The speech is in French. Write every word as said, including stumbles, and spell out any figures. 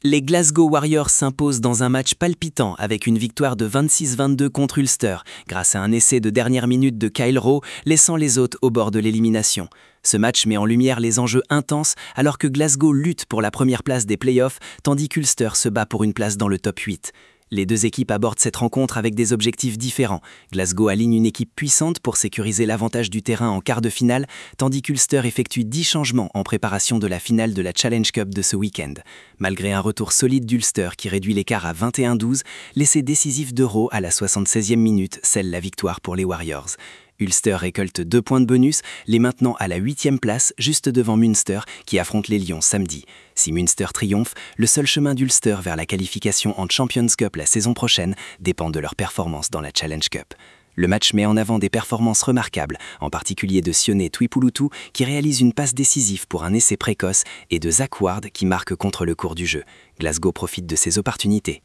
Les Glasgow Warriors s'imposent dans un match palpitant avec une victoire de vingt-six vingt-deux contre Ulster, grâce à un essai de dernière minute de Kyle Rowe, laissant les hôtes au bord de l'élimination. Ce match met en lumière les enjeux intenses alors que Glasgow lutte pour la première place des playoffs, tandis qu'Ulster se bat pour une place dans le top huit. Les deux équipes abordent cette rencontre avec des objectifs différents. Glasgow aligne une équipe puissante pour sécuriser l'avantage du terrain en quart de finale, tandis qu'Ulster effectue dix changements en préparation de la finale de la Challenge Cup de ce week-end. Malgré un retour solide d'Ulster qui réduit l'écart à vingt et un douze, l'essai décisif de Rowe à la soixante-seizième minute scelle la victoire pour les Warriors. Ulster récolte deux points de bonus, les maintenant à la huitième place, juste devant Munster, qui affronte les Lions samedi. Si Munster triomphe, le seul chemin d'Ulster vers la qualification en Champions Cup la saison prochaine dépend de leur performance dans la Challenge Cup. Le match met en avant des performances remarquables, en particulier de Sione Tuipulotu, qui réalise une passe décisive pour un essai précoce, et de Zach Ward, qui marque contre le cours du jeu. Glasgow profite de ces opportunités.